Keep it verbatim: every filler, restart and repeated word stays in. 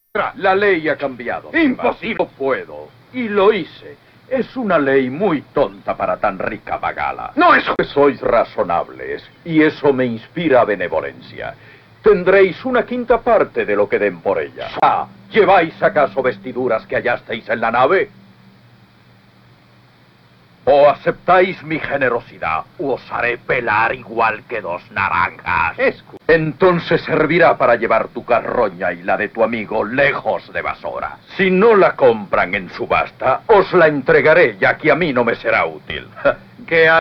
La ley ha cambiado. ¡Imposible! No puedo. Y lo hice. Es una ley muy tonta para tan rica Bagala. ¡No es! Sois razonables, y eso me inspira benevolencia. Tendréis una quinta parte de lo que den por ella. Ah, ¿lleváis acaso vestiduras que hallasteis en la nave? ¿O aceptáis mi generosidad, o os haré pelar igual que dos naranjas? Escu Entonces servirá para llevar tu carroña y la de tu amigo lejos de Basora. Si no la compran en subasta, os la entregaré, ya que a mí no me será útil. ¿Qué